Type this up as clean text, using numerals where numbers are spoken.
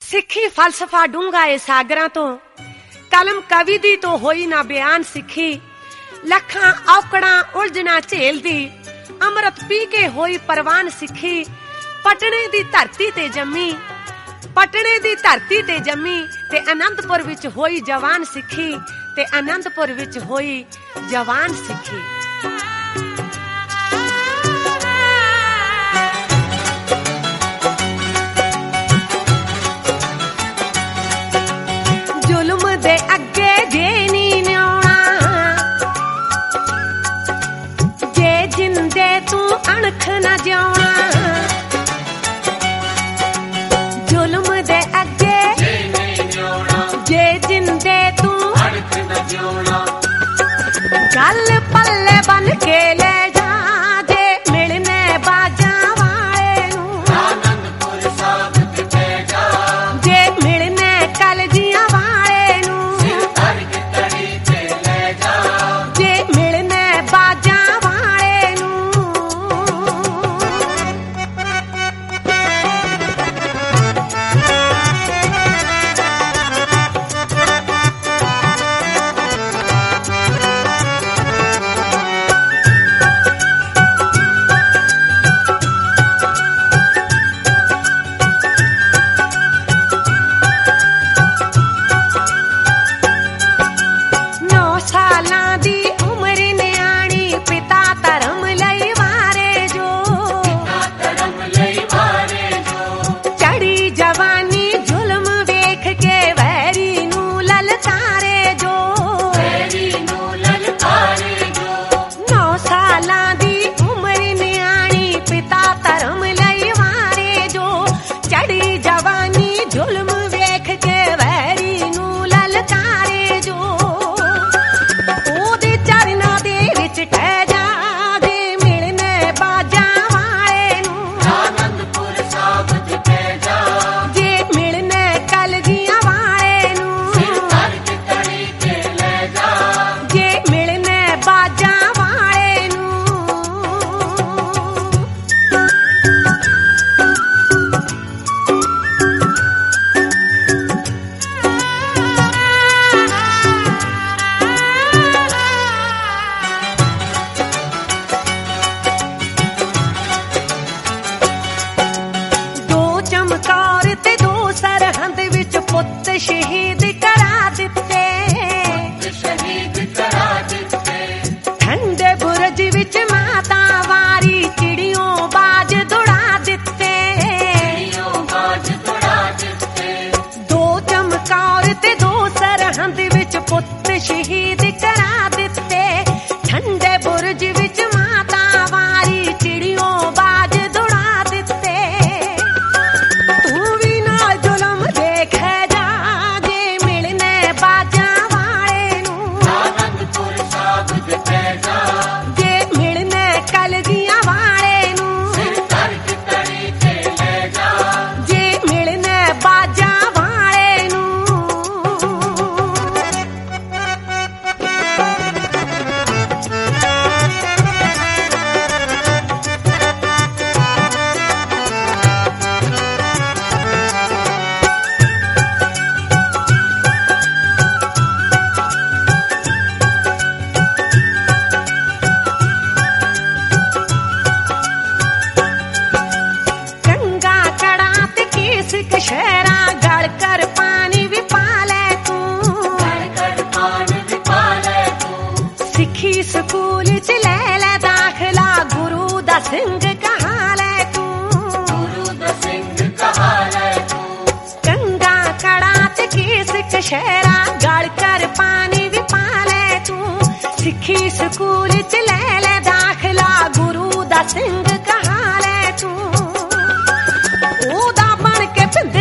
सिखी फलसफा डूंगा ए सागरां तो, कलम कवि दी तो होई ना बयान सिखी। लखां औकड़ां उलझना झेलदी, अमृत पी के होई परवान सिखी। पटने दी धरती ते जम्मी, पटने दी धरती ते जम्मी, ते आनंदपुर विच होई जवान सिखी, ते आनंदपुर विच होई जवान सिखी। जुल्म दे अगे जे नी न्योणा, जे जिंदे तू अणख न ज्योणा। जुल्म दे अगे जे जिंदे तू अणख न ज्योणा। गल पल्ले बन के ले जा, जे मिलने बाजा वाले नू। आनंदपुर साहब ते जा, जे मिलने कलजियां वाले नू। सिर धर के तड़ी ते ले जा, जे मिलने बाजा वाले नू। शहीद करा दिते, ठंडे बुरज विच माता वारी चिड़ियों बाज दौड़ा दिते। दो चमकौर ते दो सरहंद विच पुत शहीद करा दिते, ठंडे बुरज विच माता वारी चिड़ियों बाज दौड़ा दिते। तू भी नाल जुल्म देख जा, जे मिलने कलजियां वाले नू। जे मिलने बाजा वाले नू। शहरा गल कर पानी भी पा ले तू, सिखी स्कूल च ले ले दाखला, गुरु दा सिंह कहा ले तू। कंगा कड़ा ते केस कशहरा गल कर पानी भी पा ले तू, सिखी स्कूल च ले ले दाखला, गुरु दा सिंह कहा ले तू। ओदा बन के